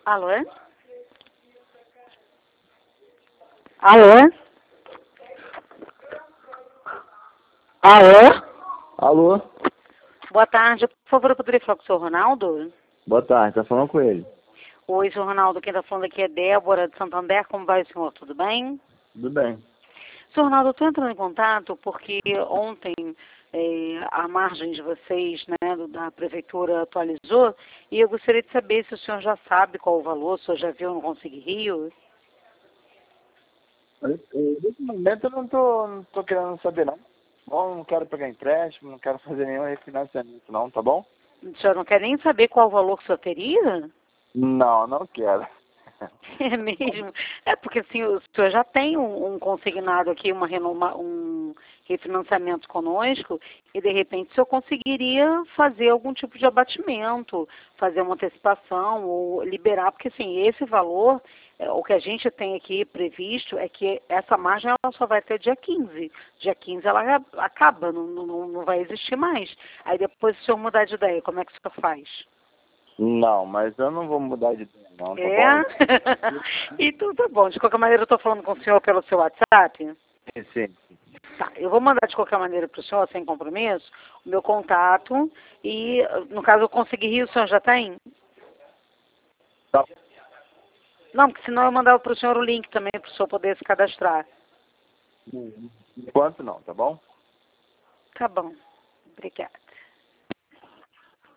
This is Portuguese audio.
Alô? Alô? Alô? Alô? Boa tarde. Por favor, eu poderia falar com o senhor Ronaldo? Boa tarde, tá falando com ele. Oi, senhor Ronaldo. Quem está falando aqui é Débora de Santander. Como vai, senhor? Tudo bem? Tudo bem. Senhor Ronaldo, eu estou entrando em contato porque ontem a margem de vocês, né, da prefeitura atualizou e eu gostaria de saber se o senhor já sabe qual o valor, se o senhor já viu no Consigue Rio. Nesse momento eu não tô querendo saber não. Bom, não quero pegar empréstimo, não quero fazer nenhum refinanciamento não, tá bom? O senhor não quer nem saber qual o valor que o senhor teria? Não, não quero. É mesmo? É porque assim, o senhor já tem um consignado aqui, um refinanciamento conosco, e de repente o senhor conseguiria fazer algum tipo de abatimento, fazer uma antecipação ou liberar, porque assim, esse valor, o que a gente tem aqui previsto é que essa margem ela só vai até dia 15. Dia 15 ela acaba, não vai existir mais. Aí depois se o senhor mudar de ideia, como é que o senhor faz? Não, mas eu não vou mudar de ideia não, tá É? bom? Então tá bom. De qualquer maneira, eu estou falando com o senhor pelo seu WhatsApp. Sim. Tá, eu vou mandar de qualquer maneira para o senhor, sem compromisso, o meu contato. E, no caso, eu conseguir rir, o senhor já tem? Tá. Não, porque senão eu mandava para o senhor o link também, para o senhor poder se cadastrar. Enquanto não, tá bom? Tá bom. Obrigada.